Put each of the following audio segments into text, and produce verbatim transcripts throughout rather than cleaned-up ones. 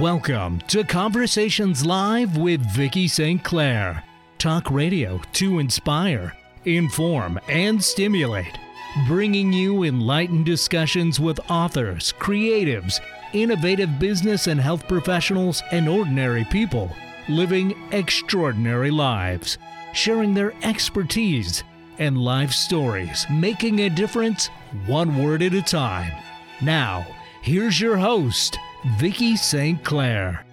Welcome to Conversations Live with Vicki Saint Clair. Talk radio to inspire, inform, and stimulate. Bringing you enlightened discussions with authors, creatives, innovative business and health professionals, and ordinary people living extraordinary lives, sharing their expertise and life stories, making a difference one word at a time. Now, here's your host, Vicki Saint Clair.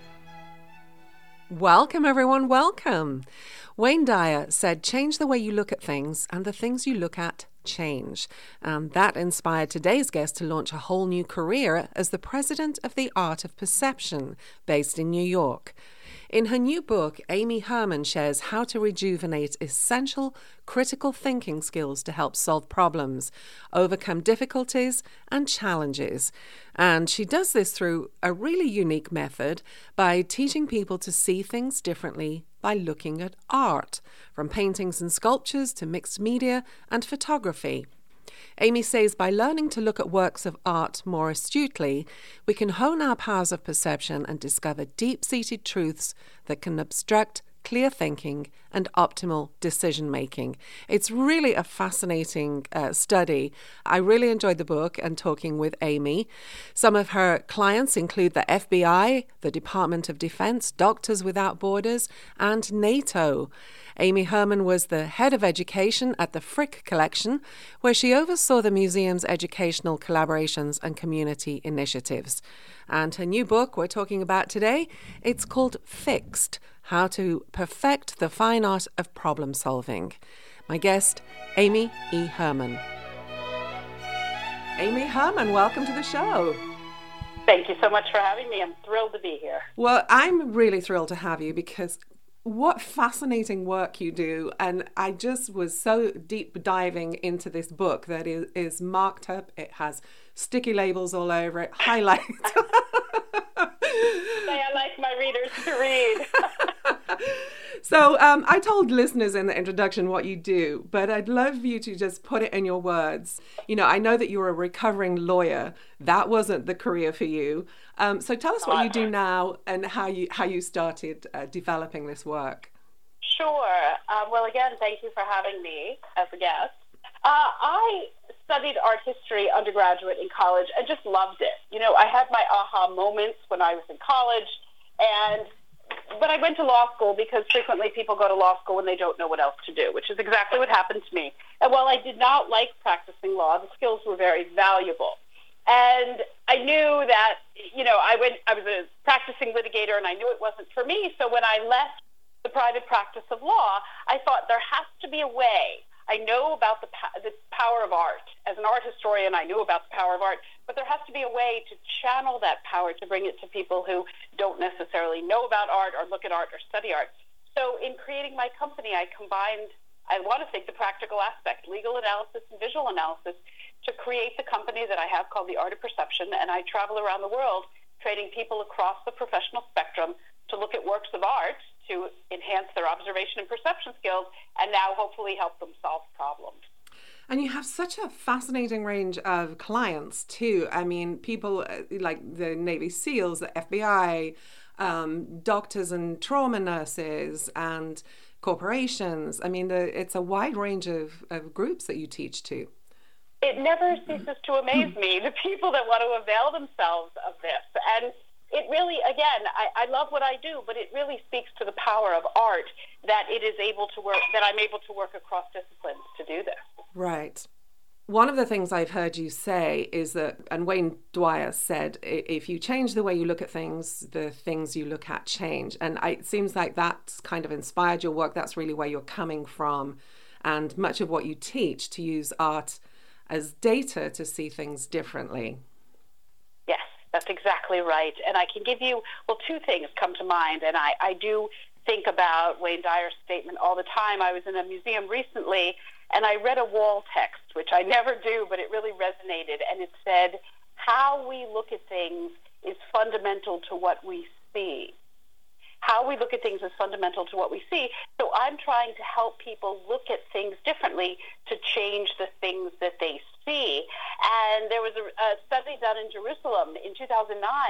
Welcome, everyone. Welcome. Wayne Dyer said, change the way you look at things and the things you look at change. And that inspired today's guest to launch a whole new career as the president of the Art of Perception, based in New York. In her new book, Amy Herman shares how to rejuvenate essential critical thinking skills to help solve problems, overcome difficulties and challenges. And she does this through a really unique method by teaching people to see things differently by looking at art, from paintings and sculptures to mixed media and photography. Amy says by learning to look at works of art more astutely, we can hone our powers of perception and discover deep-seated truths that can obstruct clear thinking and optimal decision-making. It's really a fascinating uh, study. I really enjoyed the book and talking with Amy. Some of her clients include the F B I, the Department of Defense, Doctors Without Borders, and NATO. Amy Herman was the head of education at the Frick Collection, where she oversaw the museum's educational collaborations and community initiatives. And her new book we're talking about today, it's called Fixed: How to Perfect the Fine Art of Problem Solving. My guest, Amy E. Herman. Amy Herman, welcome to the show. Thank you so much for having me. I'm thrilled to be here. Well, I'm really thrilled to have you because what fascinating work you do. And I just was so deep diving into this book that is, is marked up. It has sticky labels all over it, highlights. I like my readers to read. So um, I told listeners in the introduction what you do, but I'd love you to just put it in your words. You know, I know that you're a recovering lawyer. That wasn't the career for you. Um, so tell us what you do now and how you how you started uh, developing this work. Sure. Um, well, again, thank you for having me as a guest. Uh, I studied art history undergraduate in college and just loved it. You know, I had my aha moments when I was in college, and but I went to law school because frequently people go to law school when they don't know what else to do, which is exactly what happened to me. And while I did not like practicing law, the skills were very valuable. And I knew that, you know, I went, I was a practicing litigator and I knew it wasn't for me. So when I left the private practice of law, I thought there has to be a way. I know about the, the power of art. As an art historian, I knew about the power of art, but there has to be a way to channel that power to bring it to people who don't necessarily know about art or look at art or study art. So in creating my company, I combined, I want to think, the practical aspect, legal analysis and visual analysis, to create the company that I have called the Art of Perception. And I travel around the world training people across the professional spectrum to look at works of art to enhance their observation and perception skills, and now hopefully help them solve problems. And you have such a fascinating range of clients too. I mean, people like the Navy SEALs, the F B I, um, doctors and trauma nurses, and corporations. I mean, the, it's a wide range of, of groups that you teach to. It never ceases to amaze me, the people that want to avail themselves of this. And it really, again, I, I love what I do, but it really speaks to the power of art that it is able to work, that I'm able to work across disciplines to do this. Right. One of the things I've heard you say is that, and Wayne Dyer said, if you change the way you look at things, the things you look at change. And I, it seems like that's kind of inspired your work. That's really where you're coming from. And much of what you teach, to use art as data to see things differently. Yes. That's exactly right. And I can give you, well, two things come to mind. And I, I do think about Wayne Dyer's statement all the time. I was in a museum recently, and I read a wall text, which I never do, but it really resonated. And it said, how we look at things is fundamental to what we see. How we look at things is fundamental to what we see. So I'm trying to help people look at things differently to change the things that they see. And there was a, a study done in Jerusalem in two thousand nine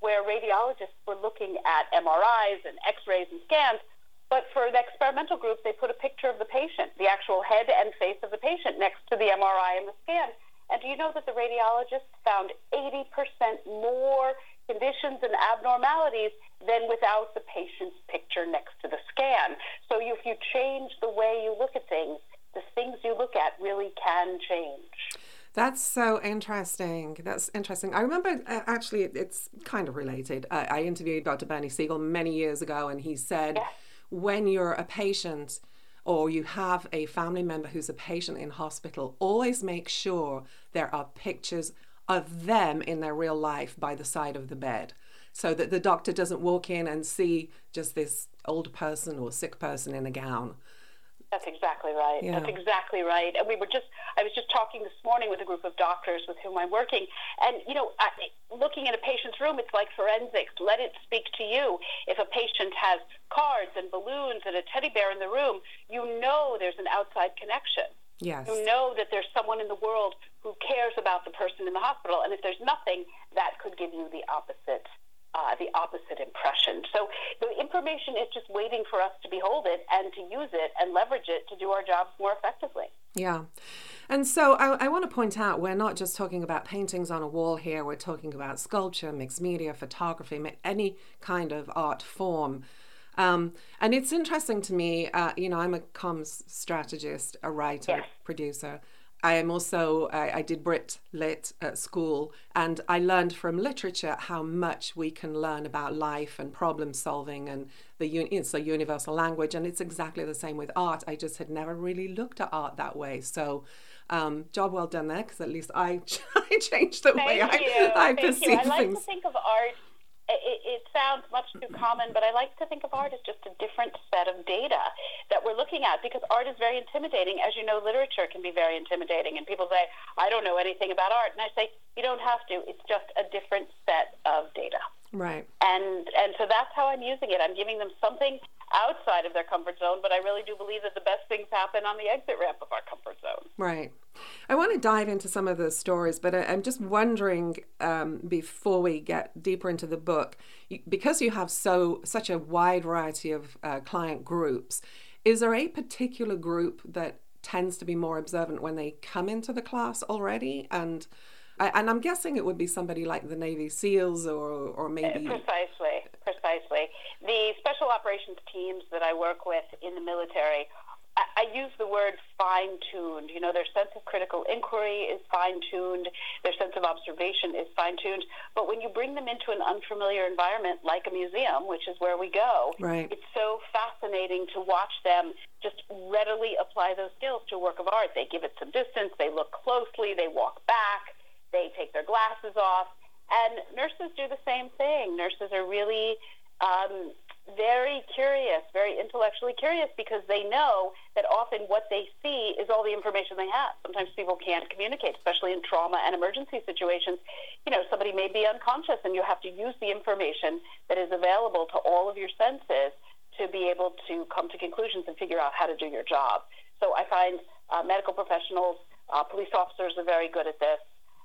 where radiologists were looking at M R Is and X-rays and scans, but for the experimental group, they put a picture of the patient, the actual head and face of the patient next to the M R I and the scan. And do you know that the radiologists found eighty percent more conditions and abnormalities than without the patient's picture next to the scan? So if you change the way you look at things, the things you look at really can change. That's so interesting. That's interesting. I remember, uh, actually, it's kind of related. I, I interviewed Doctor Bernie Siegel many years ago, and he said, yes, when you're a patient or you have a family member who's a patient in hospital, always make sure there are pictures of them in their real life by the side of the bed, so that the doctor doesn't walk in and see just this old person or sick person in a gown. That's exactly right. Yeah. That's exactly right. And we were just, I was just talking this morning with a group of doctors with whom I'm working. And, you know, looking at a patient's room, it's like forensics. Let it speak to you. If a patient has cards and balloons and a teddy bear in the room, you know there's an outside connection. Yes. You know that there's someone in the world who cares about the person in the hospital. And if there's nothing, that could give you the opposite Uh, the opposite impression. So the information is just waiting for us to behold it and to use it and leverage it to do our jobs more effectively. Yeah. And so I, I want to point out, we're not just talking about paintings on a wall here. We're talking about sculpture, mixed media, photography, any kind of art form. Um, and it's interesting to me, uh, you know, I'm a comms strategist, a writer, yes, producer. I am also, I, I did Brit Lit at school, and I learned from literature how much we can learn about life and problem solving, and the it's a universal language, and it's exactly the same with art. I just had never really looked at art that way. So um, job well done there, because at least I, I changed the Thank way you. I, I Thank perceive you. I like things. to think of art, it, it sounds much too common, but I like to think of art as just a different set of data that we're looking at, because art is very intimidating. As you know, literature can be very intimidating, and people say, I don't know anything about art. And I say, you don't have to. It's just a different set of data. Right. And and so that's how I'm using it. I'm giving them something outside of their comfort zone, but I really do believe that the best things happen on the exit ramp of our comfort zone. Right. I want to dive into some of the stories, but I, I'm just wondering, um, before we get deeper into the book, you, because you have so such a wide variety of uh, client groups, is there a particular group that tends to be more observant when they come into the class already? And And I'm guessing it would be somebody like the Navy SEALs or or maybe... Precisely, precisely. The special operations teams that I work with in the military, I, I use the word fine-tuned. You know, their sense of critical inquiry is fine-tuned. Their sense of observation is fine-tuned. But when you bring them into an unfamiliar environment like a museum, which is where we go, right, it's so fascinating to watch them just readily apply those skills to a work of art. They give it some distance. They look closely. They walk back. They take their glasses off, and nurses do the same thing. Nurses are really um, very curious, very intellectually curious, because they know that often what they see is all the information they have. Sometimes people can't communicate, especially in trauma and emergency situations. You know, somebody may be unconscious, and you have to use the information that is available to all of your senses to be able to come to conclusions and figure out how to do your job. So I find uh, medical professionals, uh, police officers are very good at this.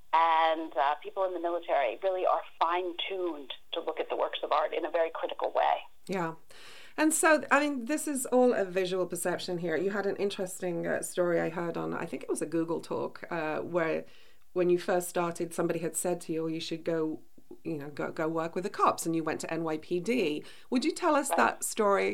And uh, people in the military really are fine-tuned to look at the works of art in a very critical way. Yeah. And so, I mean, this is all a visual perception here. You had an interesting uh, story I heard on, I think it was a Google talk, uh, where when you first started, somebody had said to you, oh, you should go, you know, go, go work with the cops, and you went to N Y P D. Would you tell us right. that story?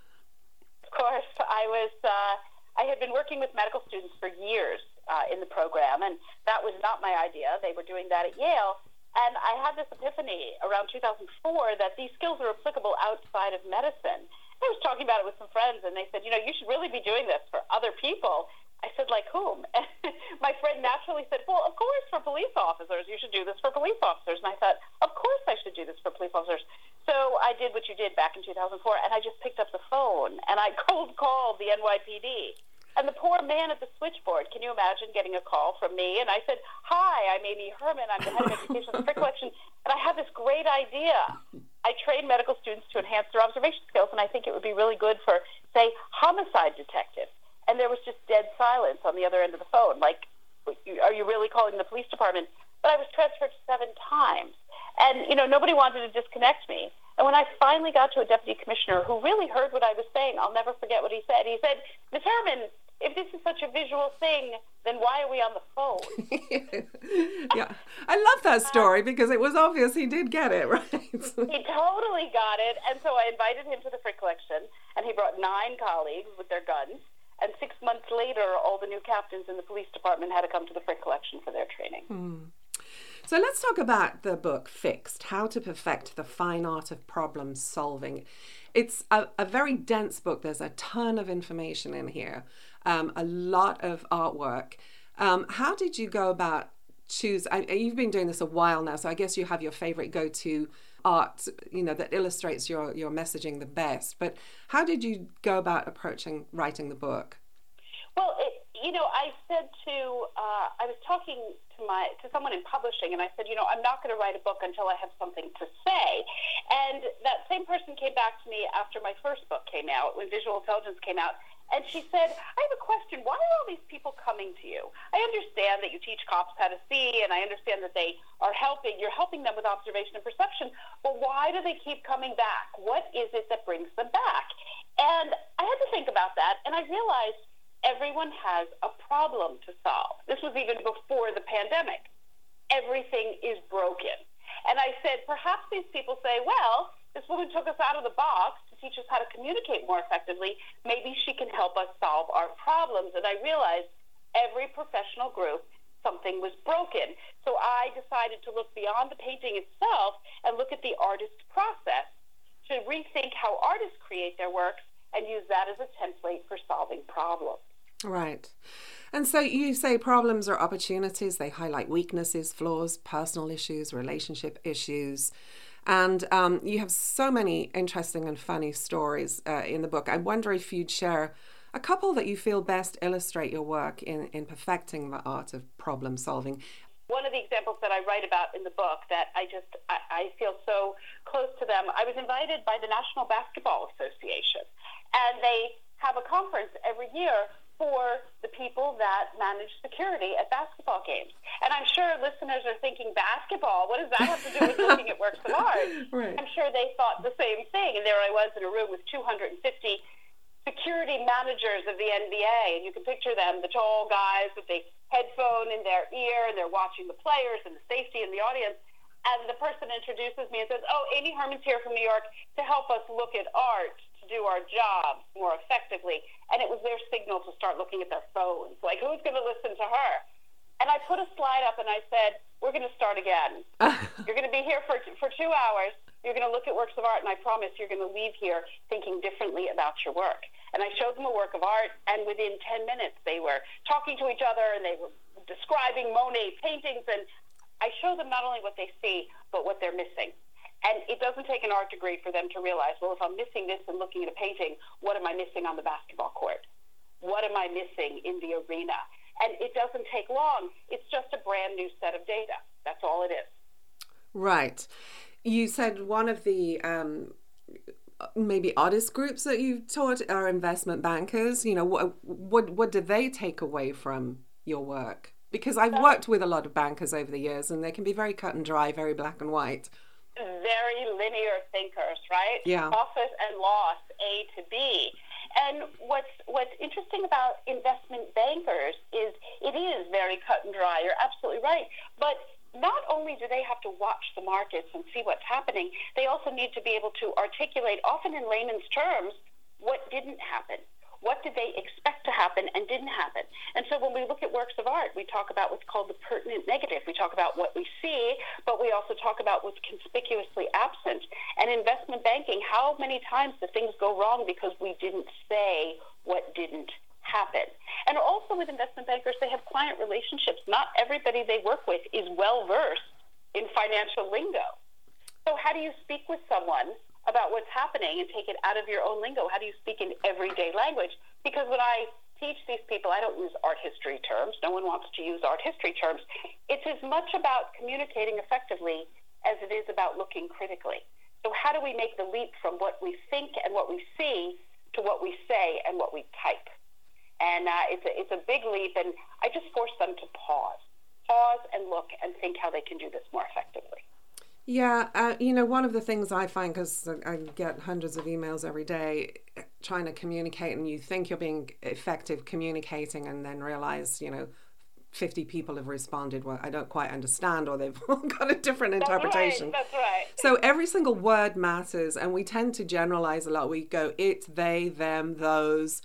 Of course. I was, uh, I had been working with medical students for years Uh, in the program, and that was not my idea. They were doing that at Yale, and I had this epiphany around two thousand four that these skills are applicable outside of medicine. I was talking about it with some friends, and they said, you know, you should really be doing this for other people. I said, like whom? And my friend naturally said, well, of course, for police officers. You should do this for police officers. And I thought, of course I should do this for police officers. So I did what you did back in two thousand four, and I just picked up the phone, and I cold called the N Y P D. And the poor man at the switchboard, can you imagine getting a call from me? And I said, hi, I'm Amy Herman. I'm the head of education at the Frick Collection. And I have this great idea. I train medical students to enhance their observation skills, and I think it would be really good for, say, homicide detectives. And there was just dead silence on the other end of the phone. Like, are you really calling the police department? But I was transferred seven times. And, you know, nobody wanted to disconnect me. And when I finally got to a deputy commissioner who really heard what I was saying, I'll never forget what he said. He said, Miz Herman, if this is such a visual thing, then why are we on the phone? Yeah, I love that story because it was obvious he did get it, right? He totally got it. And so I invited him to the Frick collection, and he brought nine colleagues with their guns. And six months later, all the new captains in the police department had to come to the Frick collection for their training. Hmm. So let's talk about the book, Fixed, How to Perfect the Fine Art of Problem Solving. It's a, a very dense book. There's a ton of information in here, um, a lot of artwork. Um, how did you go about choose? I, you've been doing this a while now, so I guess you have your favorite go-to art, you know, that illustrates your, your messaging the best. But how did you go about approaching writing the book? Well, it, you know, I said to, uh, I was talking to my to someone in publishing, and I said, you know, I'm not going to write a book until I have something to say. And that same person came back to me after my first book came out, when Visual Intelligence came out, and she said, I have a question. Why are all these people coming to you? I understand that you teach cops how to see, and I understand that they are helping, you're helping them with observation and perception, but why do they keep coming back? What is it that brings them back? And I had to think about that, and I realized everyone has a problem to solve. This was even before the pandemic. Everything is broken. And I said, perhaps these people say, well, this woman took us out of the box to teach us how to communicate more effectively. Maybe she can help us solve our problems. And I realized every professional group, something was broken. So I decided to look beyond the painting itself and look at the artist process to rethink how artists create their works and use that as a template for solving problems. Right. And so you say problems are opportunities. They highlight weaknesses, flaws, personal issues, relationship issues. And um, you have so many interesting and funny stories uh, in the book. I wonder if you'd share a couple that you feel best illustrate your work in, in perfecting the art of problem solving. One of the examples that I write about in the book that I just, I, I feel so close to them, I was invited by the National Basketball Association, and they have a conference every year for the people that manage security at basketball games. And I'm sure listeners are thinking, basketball, what does that have to do with looking at works of art? Right. I'm sure they thought the same thing. And there I was in a room with two hundred fifty security managers of the N B A, and you can picture them, the tall guys with the headphone in their ear, and they're watching the players and the safety in the audience. And the person introduces me and says, oh, Amy Herman's here from New York to help us look at art, to do our jobs more effectively. And it was their signal to start looking at their phones. Like, who's going to listen to her? And I put a slide up and I said, we're going to start again. You're going to be here for for two hours. You're going to look at works of art, and I promise you're going to leave here thinking differently about your work. And I showed them a work of art, and within ten minutes they were talking to each other, and they were describing Monet paintings. And I show them not only what they see, but what they're missing. And it doesn't take an art degree for them to realize, well, if I'm missing this and looking at a painting, what am I missing on the basketball court? What am I missing in the arena? And it doesn't take long. It's just a brand new set of data. That's all it is. Right. You said one of the um, maybe artist groups that you've taught are investment bankers. You know, what, what, what do they take away from your work? Because I've worked with a lot of bankers over the years, and they can be very cut and dry, very black and white. Very linear thinkers, right? Yeah. Profit and loss, A to B. And what's what's interesting about investment bankers is it is very cut and dry. You're absolutely right. But not only do they have to watch the markets and see what's happening, they also need to be able to articulate, often in layman's terms, what didn't happen. What did they expect to happen and didn't happen? And so when we look at works of art, we talk about what's called the pertinent negative. We talk about what we see, but we also talk about what's conspicuously absent. And investment banking, how many times do things go wrong because we didn't say what didn't happen? And also with investment bankers, they have client relationships. Not everybody they work with is well-versed in financial lingo. So how do you speak with someone about what's happening and take it out of your own lingo? How do you speak in everyday language? Because when I teach these people, I don't use art history terms. No one wants to use art history terms. It's as much about communicating effectively as it is about looking critically. So how do we make the leap from what we think and what we see to what we say and what we type? And uh, it's, a, it's a big leap, and I just force them to pause. Pause and look and think how they can do this more effectively. Yeah, uh, you know, one of the things I find, because I get hundreds of emails every day trying to communicate, and you think you're being effective communicating and then realize, you know, fifty people have responded, well, I don't quite understand, or they've all got a different interpretation. That's right, that's right. So every single word matters, and we tend to generalize a lot. We go it, they, them, those,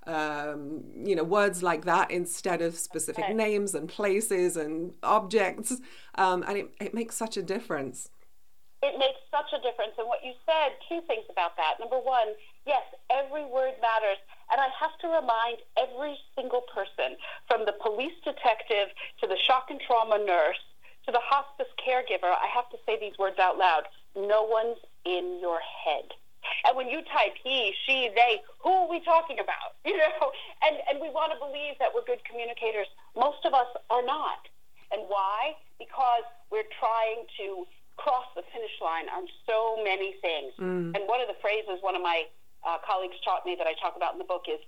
um, you know, words like that instead of specific Okay. names and places and objects, um, and it, it makes such a difference. It makes such a difference. And what you said, two things about that. Number one, yes, every word matters. And I have to remind every single person, from the police detective to the shock and trauma nurse to the hospice caregiver, I have to say these words out loud. No one's in your head. And when you type he, she, they, who are we talking about? You know, and, and we want to believe that we're good communicators. Most of us are not. And why? Because we're trying to cross the finish line on so many things. Mm. And one of the phrases one of my uh, colleagues taught me that I talk about in the book is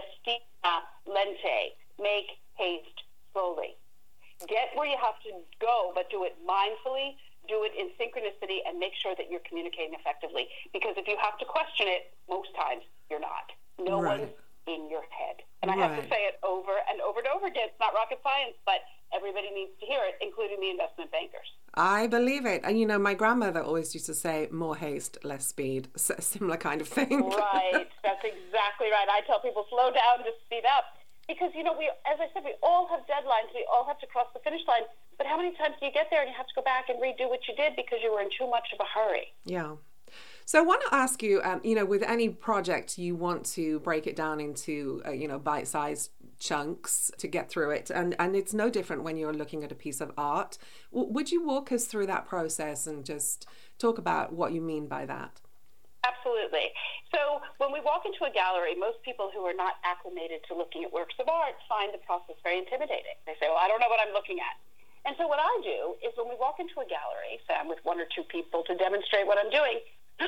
festina lente, make haste slowly. Get where you have to go, but do it mindfully, do it in synchronicity, and make sure that you're communicating effectively. Because if you have to question it, most times you're not. No right. one's in your head. And I right. have to say it over and over and over again. It's not rocket science, but everybody needs to hear it, including the investment bankers. I believe it. And, you know, my grandmother always used to say, more haste, less speed. S- similar kind of thing. Right. That's exactly right. I tell people, slow down, just speed up. Because, you know, we, as I said, we all have deadlines. We all have to cross the finish line. But how many times do you get there and you have to go back and redo what you did because you were in too much of a hurry? Yeah. So I want to ask you, um, you know, with any project, you want to break it down into, uh, you know, bite-sized chunks to get through it. And, and it's no different when you're looking at a piece of art. W- would you walk us through that process and just talk about what you mean by that? Absolutely. So when we walk into a gallery, most people who are not acclimated to looking at works of art find the process very intimidating. They say, well, I don't know what I'm looking at. And so what I do is when we walk into a gallery, say I'm with one or two people to demonstrate what I'm doing,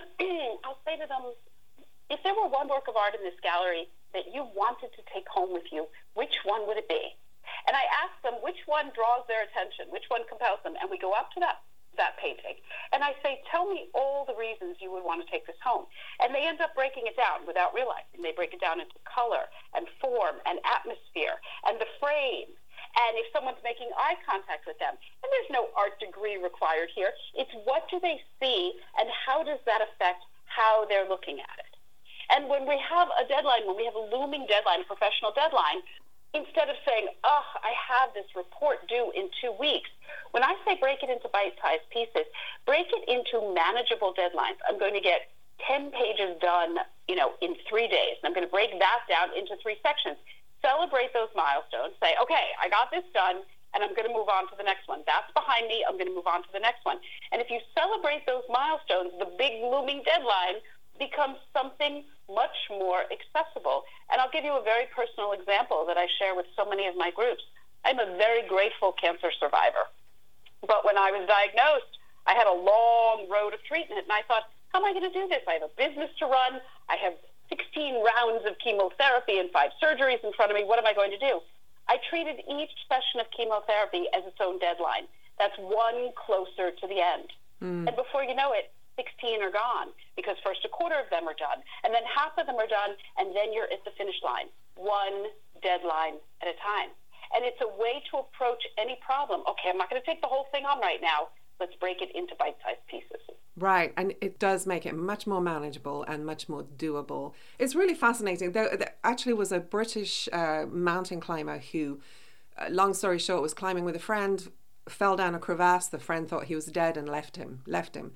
I'll say to them, if there were one work of art in this gallery that you wanted to take home with you, which one would it be? And I ask them which one draws their attention, which one compels them, and we go up to that that painting. And I say, tell me all the reasons you would want to take this home. And they end up breaking it down without realizing. They break it down into color and form and atmosphere and the frame. And if someone's making eye contact with them, and there's no art degree required here, it's what do they see and how does that affect how they're looking at it. And when we have a deadline, when we have a looming deadline, a professional deadline, instead of saying, oh, I have this report due in two weeks, when I say break it into bite-sized pieces, break it into manageable deadlines. I'm going to get ten pages done, you know, in three days. And I'm going to break that down into three sections. Celebrate those milestones. Say, okay, I got this done, and I'm going to move on to the next one. That's behind me. I'm going to move on to the next one. And if you celebrate those milestones, the big looming deadline becomes something much more accessible. And I'll give you a very personal example that I share with so many of my groups. I'm a very grateful cancer survivor. But when I was diagnosed, I had a long road of treatment, and I thought, how am I going to do this? I have a business to run. I have sixteen rounds of chemotherapy and five surgeries in front of me. What am I going to do? I treated each session of chemotherapy as its own deadline. That's one closer to the end. Mm. And before you know it, sixteen are gone, because first a quarter of them are done, and then half of them are done, and then you're at the finish line, one deadline at a time. And it's a way to approach any problem. Okay, I'm not going to take the whole thing on right now. Let's break it into bite-sized pieces. Right, and it does make it much more manageable and much more doable. It's really fascinating. There, there actually was a British uh, mountain climber who, uh, long story short, was climbing with a friend, fell down a crevasse. The friend thought he was dead and left him. Left him.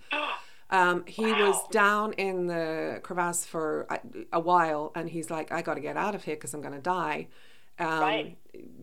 Um, he wow. was down in the crevasse for a, a while, and he's like, I got to get out of here because I'm going to die. Um, right.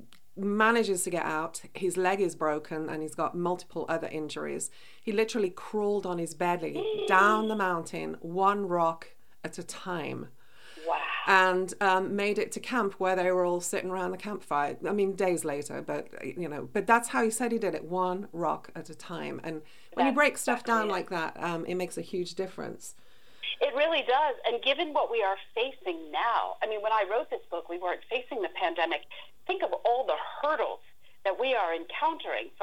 Manages to get out. His leg is broken and he's got multiple other injuries. He literally crawled on his belly down the mountain, one rock at a time. Wow. And um, made it to camp where they were all sitting around the campfire. I mean, days later, but, you know, but that's how he said he did it, one rock at a time. And when that's you break stuff exactly down it. like that, um, it makes a huge difference. It really does. And given what we are facing now, I mean, when I wrote this book, we weren't facing the pandemic. Think of all the hurdles that we are encountering, from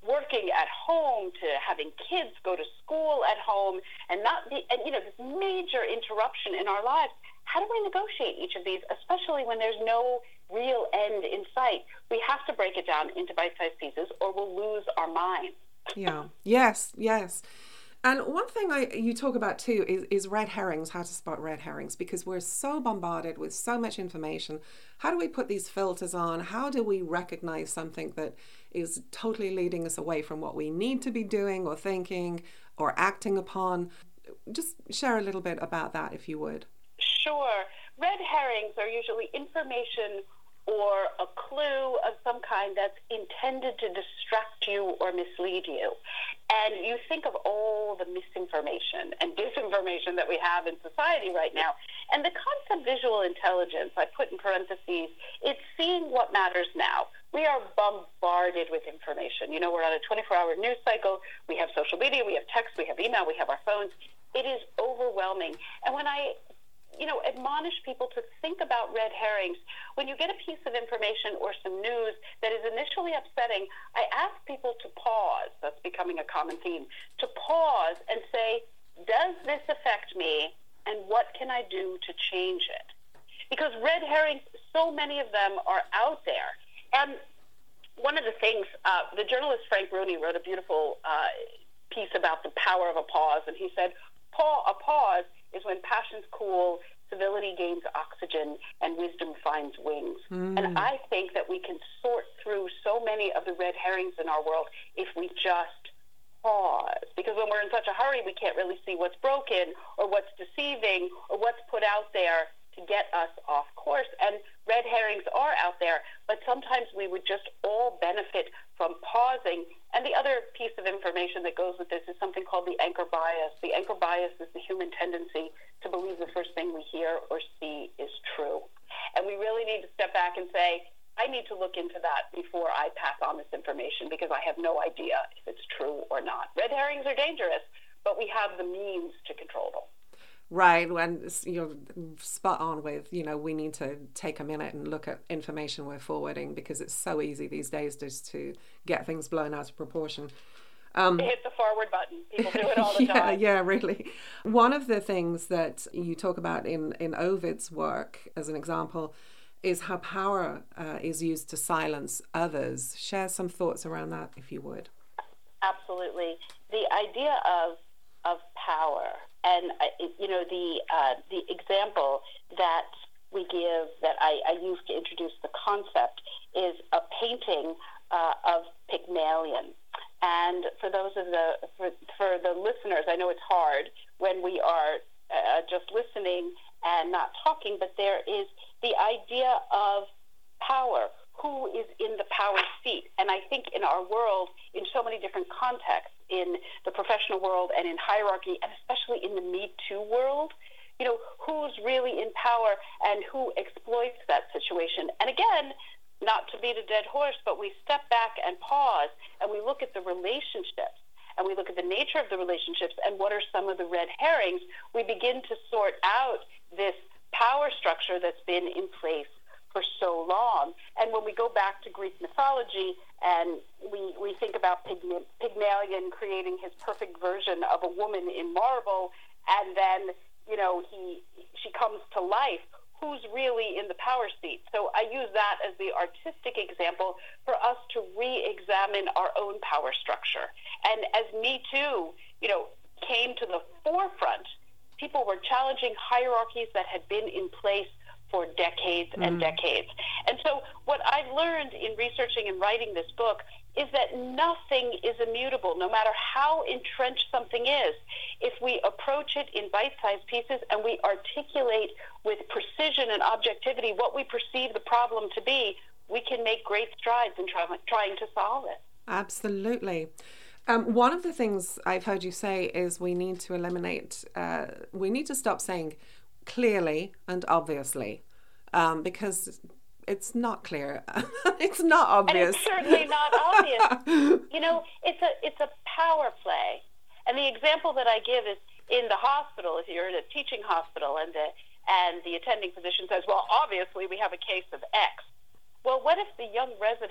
working at home to having kids go to school at home and not be, and, you know, this major interruption in our lives. How do we negotiate each of these, especially when there's no real end in sight? We have to break it down into bite-sized pieces or we'll lose our minds. Yeah. Yes, yes. And one thing I you talk about too is, is red herrings, how to spot red herrings, because we're so bombarded with so much information. How do we put these filters on? How do we recognize something that is totally leading us away from what we need to be doing or thinking or acting upon? Just share a little bit about that, if you would. Sure. Red herrings are usually information or a clue of some kind that's intended to distract you or mislead you. And you think of all the misinformation and disinformation that we have in society right now. And the concept visual intelligence, I put in parentheses, it's seeing what matters now. We are bombarded with information. You know, we're on a twenty-four hour news cycle. We have social media, we have text, we have email, we have our phones. It is overwhelming. And when I you know, admonish people to think about red herrings. When you get a piece of information or some news that is initially upsetting, I ask people to pause. That's becoming a common theme. To pause and say, does this affect me, and what can I do to change it? Because red herrings, so many of them are out there. And one of the things, uh, the journalist Frank Rooney wrote a beautiful uh, piece about the power of a pause, and he said, pa- a pause is when passions cool, civility gains oxygen, and wisdom finds wings. Mm. And I think that we can sort through so many of the red herrings in our world if we just pause. Because when we're in such a hurry, we can't really see what's broken or what's deceiving or what's put out there to get us off course. And red herrings are out there, but sometimes we would just all benefit from pausing. And the other piece of information that goes with this is something called the anchor bias. The anchor bias is the human tendency to believe the first thing we hear or see is true. And we really need to step back and say, I need to look into that before I pass on this information because I have no idea if it's true or not. Red herrings are dangerous, but we have the means to control them. Right, and you're spot on with, you know, we need to take a minute and look at information we're forwarding because it's so easy these days just to get things blown out of proportion. Um, hit the forward button. People do it all the yeah, time. Yeah, really. One of the things that you talk about in, in Ovid's work, as an example, is how power uh, is used to silence others. Share some thoughts around that, if you would. Absolutely. The idea of of power. And, uh, you know, the uh, the example that we give, that I, I use to introduce the concept, is a painting uh, of Pygmalion. And for those of the, for, for the listeners, I know it's hard when we are uh, just listening and not talking, but there is the idea of power. Who is in the power seat? And I think in our world, in so many different contexts, in the professional world and in hierarchy, and especially in the Me Too world, you know, who's really in power and who exploits that situation? And again, not to beat a dead horse, but we step back and pause and we look at the relationships and we look at the nature of the relationships and what are some of the red herrings. We begin to sort out this power structure that's been in place for so long. And when we go back to Greek mythology and we, we think about Pygm- Pygmalion creating his perfect version of a woman in marble, and then, you know, he she comes to life, who's really in the power seat? So I use that as the artistic example for us to re-examine our own power structure. And as Me Too, you know, came to the forefront, people were challenging hierarchies that had been in place for decades and mm. decades. And so what I've learned in researching and writing this book is that nothing is immutable, no matter how entrenched something is. If we approach it in bite-sized pieces and we articulate with precision and objectivity what we perceive the problem to be, we can make great strides in try- trying to solve it. Absolutely. Um, one of the things I've heard you say is we need to eliminate, uh, we need to stop saying clearly and obviously, um, because it's not clear. It's not obvious. And it's certainly not obvious. You know, it's a it's a power play. And the example that I give is in the hospital. If you're in a teaching hospital and the and the attending physician says, well, obviously we have a case of X. Well, what if the young resident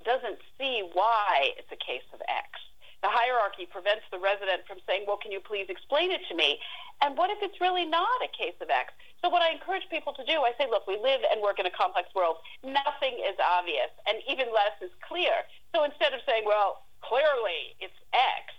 doesn't see why it's a case of X. The hierarchy prevents the resident from saying, well, can you please explain it to me? And what if it's really not a case of X? So what I encourage people to do, I say, look, we live and work in a complex world. Nothing is obvious, and even less is clear. So instead of saying, well, clearly it's X,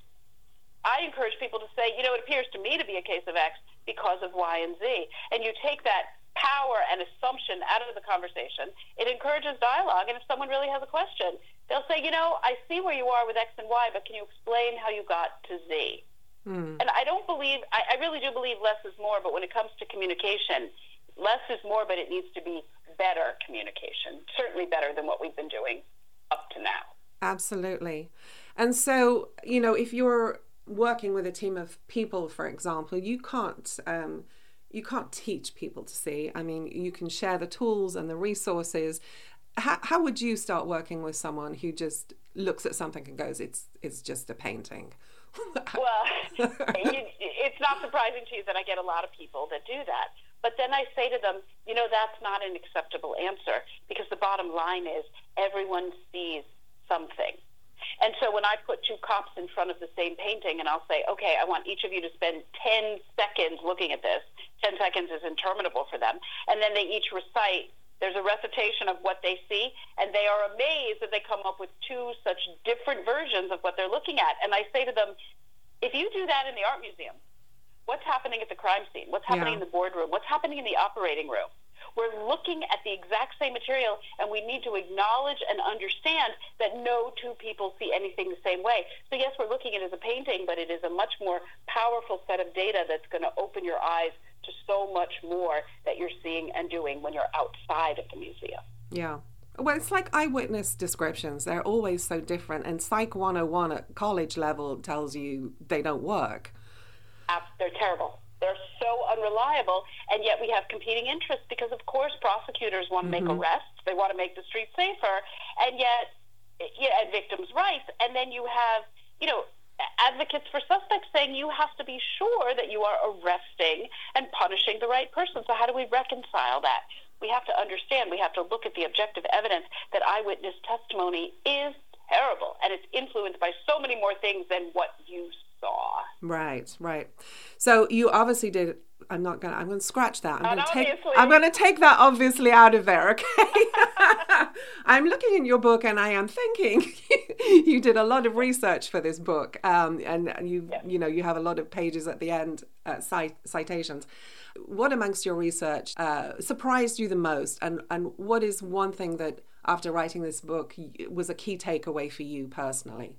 I encourage people to say, you know, it appears to me to be a case of X because of Y and Z. And you take that power and assumption out of the conversation. It encourages dialogue, and if someone really has a question, they'll say, you know, I see where you are with X and Y, but can you explain how you got to Z? Hmm. And I don't believe, I, I really do believe less is more, but when it comes to communication, less is more, but it needs to be better communication, certainly better than what we've been doing up to now. Absolutely. And so, you know, if you're working with a team of people, for example, you can't um, you can't teach people to see. I mean, you can share the tools and the resources. How, how would you start working with someone who just looks at something and goes, it's it's just a painting? Well, you, it's not surprising to you that I get a lot of people that do that. But then I say to them, you know, that's not an acceptable answer, because the bottom line is everyone sees something. And so when I put two cops in front of the same painting and I'll say, okay, I want each of you to spend ten seconds looking at this. ten seconds is interminable for them. And then they each recite, there's a recitation of what they see, and they are amazed that they come up with two such different versions of what they're looking at. And I say to them, if you do that in the art museum, what's happening at the crime scene? What's happening yeah. in the boardroom? What's happening in the operating room? We're looking at the exact same material, and we need to acknowledge and understand that no two people see anything the same way. So yes, we're looking at it as a painting, but it is a much more powerful set of data that's going to open your eyes to so much more that you're seeing and doing when you're outside of the museum. Yeah. Well, it's like eyewitness descriptions. They're always so different. And Psych one oh one at college level tells you they don't work. They're terrible. They're so unreliable, and yet we have competing interests because, of course, prosecutors want to mm-hmm. make arrests. They want to make the streets safer, and yet, yeah, and victims' rights. And then you have, you know, advocates for suspects saying you have to be sure that you are arresting and punishing the right person. So how do we reconcile that? We have to understand, we have to look at the objective evidence that eyewitness testimony is terrible, and it's influenced by so many more things than what you saw. Right, right. So you obviously did. I'm not gonna. I'm gonna scratch that. I'm gonna obviously. take. I'm gonna take that obviously out of there. Okay. I'm looking in your book, and I am thinking you did a lot of research for this book, um, and you, yeah. you know, you have a lot of pages at the end, uh, cite, citations. What amongst your research uh, surprised you the most, and and what is one thing that after writing this book was a key takeaway for you personally?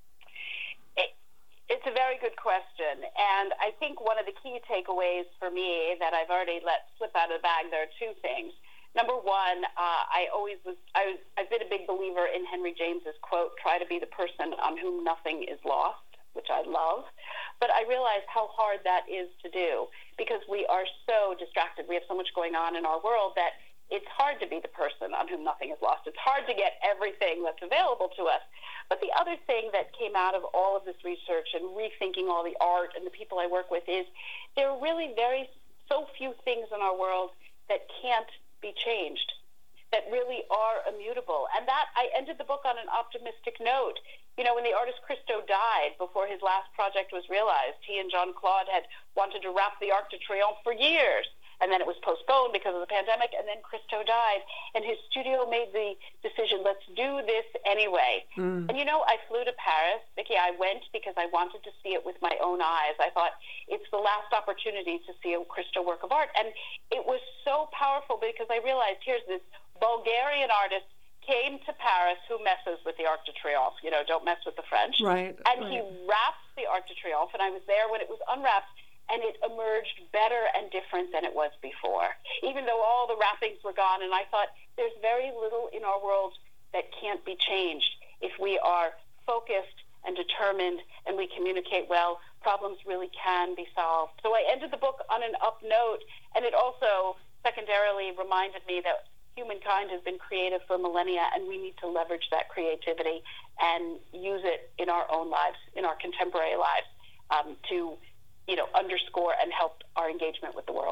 It's a very good question, and I think one of the key takeaways for me that I've already let slip out of the bag, there are two things. Number one, uh, I always was, I was, I've been a big believer in Henry James's quote, try to be the person on whom nothing is lost, which I love, but I realize how hard that is to do because we are so distracted. We have so much going on in our world that it's hard to be the person on whom nothing is lost. It's hard to get everything that's available to us. But the other thing that came out of all of this research and rethinking all the art and the people I work with is there are really very so few things in our world that can't be changed, that really are immutable. And that, I ended the book on an optimistic note. You know, when the artist Christo died before his last project was realized, he and Jean-Claude had wanted to wrap the Arc de Triomphe for years. And then it was postponed because of the pandemic, and then Christo died, and his studio made the decision, let's do this anyway. Mm. And, you know, I flew to Paris. Vicki, I went because I wanted to see it with my own eyes. I thought, it's the last opportunity to see a Christo work of art. And it was so powerful because I realized, here's this Bulgarian artist came to Paris who messes with the Arc de Triomphe. You know, don't mess with the French. Right. And right. he wrapped the Arc de Triomphe, and I was there when it was unwrapped. And it emerged better and different than it was before, even though all the wrappings were gone. And I thought, there's very little in our world that can't be changed. If we are focused and determined and we communicate well, problems really can be solved. So I ended the book on an up note, and it also secondarily reminded me that humankind has been creative for millennia, and we need to leverage that creativity and use it in our own lives, in our contemporary lives, um, to you know, underscore and help our engagement with the world.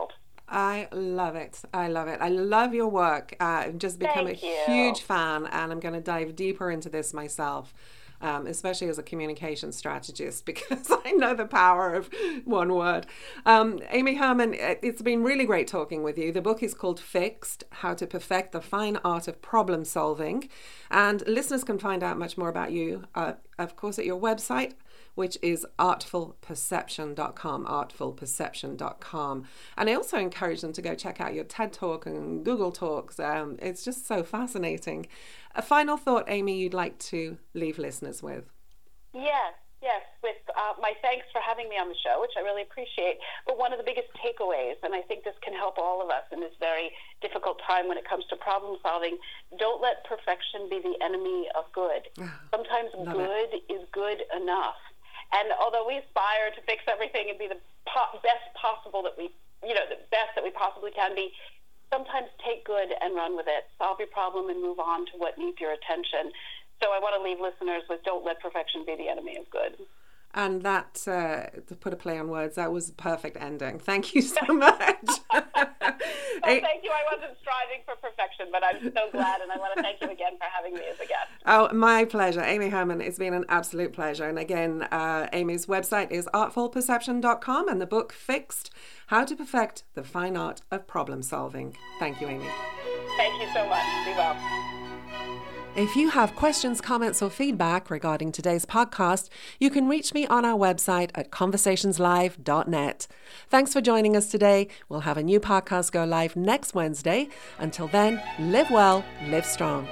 I love it. I love it. I love your work. Uh, I've just become Thank a you. huge fan, and I'm going to dive deeper into this myself. Um, especially as a communication strategist, because I know the power of one word. Um, Amy Herman, it's been really great talking with you. The book is called Fixed, How to Perfect the Fine Art of Problem Solving. And listeners can find out much more about you, uh, of course, at your website, which is artful perception dot com, artful perception dot com. And I also encourage them to go check out your TED Talk and Google Talks. Um, it's just so fascinating. A final thought, Amy, you'd like to leave listeners with? Yes, yes, with uh, my thanks for having me on the show, which I really appreciate. But one of the biggest takeaways, and I think this can help all of us in this very difficult time when it comes to problem solving, don't let perfection be the enemy of good. Sometimes good it. is good enough. And although we aspire to fix everything and be the po- best possible that we, you know, the best that we possibly can be, sometimes take good and run with it. Solve your problem and move on to what needs your attention. So I want to leave listeners with don't let perfection be the enemy of good. And that, uh, to put a play on words, that was a perfect ending. Thank you so much. Well, thank you. I wasn't striving for perfection, but I'm so glad, and I want to thank you again for having me as a guest. Oh, my pleasure. Amy Herman, it's been an absolute pleasure. And again, uh, Amy's website is artful perception dot com, and the book Fixed, How to Perfect the Fine Art of Problem Solving. Thank you, Amy. Thank you so much. Be well. If you have questions, comments, or feedback regarding today's podcast, you can reach me on our website at conversations live dot net. Thanks for joining us today. We'll have a new podcast go live next Wednesday. Until then, live well, live strong.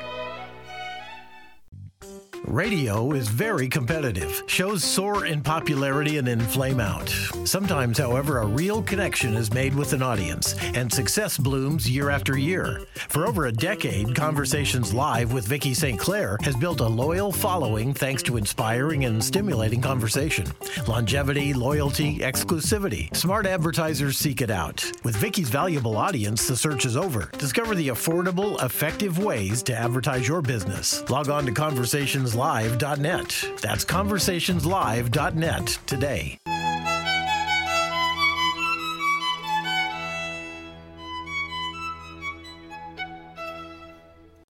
Radio is very competitive. Shows soar in popularity and then flame out. Sometimes, however, a real connection is made with an audience, and success blooms year after year. For over a decade, Conversations Live with Vicki Saint Clair has built a loyal following thanks to inspiring and stimulating conversation. Longevity, loyalty, exclusivity. Smart advertisers seek it out. With Vicki's valuable audience, the search is over. Discover the affordable, effective ways to advertise your business. Log on to conversations live dot net. That's conversations live dot net today.